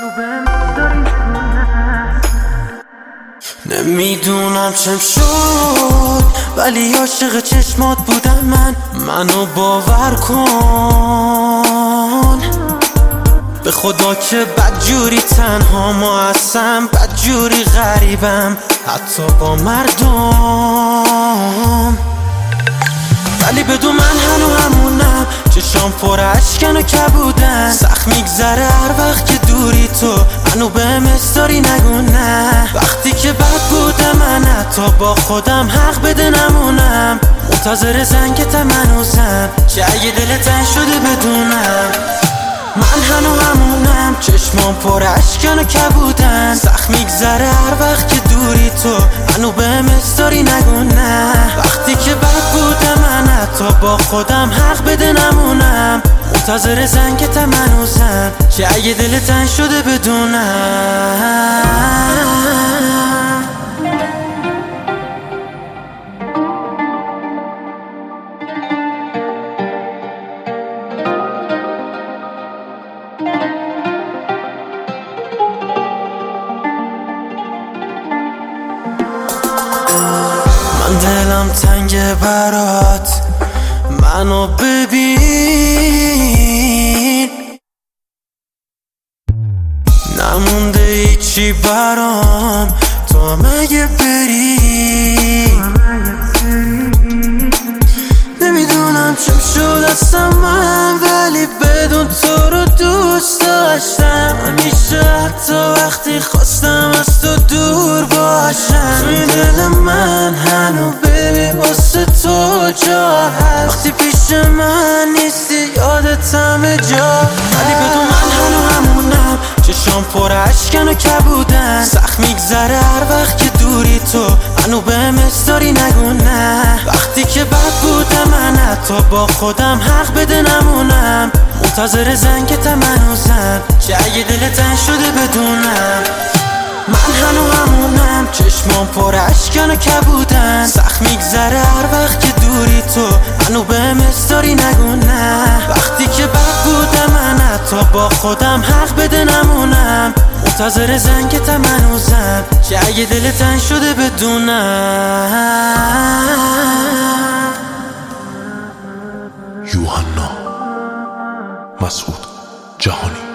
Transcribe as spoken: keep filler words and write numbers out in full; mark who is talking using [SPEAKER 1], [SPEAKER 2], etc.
[SPEAKER 1] نمیدونم چم شد ولی عاشق چشمات بودم من. منو باور کن به خدا که بدجوری تنها ما هستم، بدجوری غریبم حتی با مردم. ولی بدون من هنو همونم، چشام پر اشکن و کبودن. سخت میگذره هر وقت که دوری تو منو بهم استاری نگو نه. وقتی که بد بودم من حتی با خودم حق بده نمونم. منتظر زنگتم هنوزم که اگه دلت تنگ شده بدونم. من هنو همونم، چشمام پر اشکن و کبودن. سخت میگذره هر وقت که دوری تو منو بهم استاری نگو نه. وقتی که بد بودم من حتی با خودم حق بده نمونم. منتظر زنگتم هنوزم که اگه دلت تنگ شده بدونم. من دلم تنگه برات، منو ببین. نمونده هیچی برام تو مگه بری. نمیدونم چم شد هستم من، ولی بدون تو رو دوست داشتم. همیشه حتی وقتی خواستم از تو دور باشم. توی دل من هنو ببین واسه تو جا هست. وقتی پیش من نیستی یادت همه جا. ولی بدون من هنو همونم، چشام پر اشکن و کبودن. سخت میگذره هر وقت که دوری تو منو بهم استاری نگو نه. وقتی که بد بودم من حتی با خودم حق بده نمونم. منتظر زنگتم هنوزم که اگه دلت تنگ شده بدونم. من هنو همونم، چشمام پر اشکن و کبودن. سخت میگذره هر وقت که دوری تو منو بهم استاری نگو نه. وقتی که بد بودم من حتی با خودم حق بده نمونم. منتظر زنگتم هنوزم که اگه دلت تنگ شده بدونم.
[SPEAKER 2] یوحنا مسعود جهانی.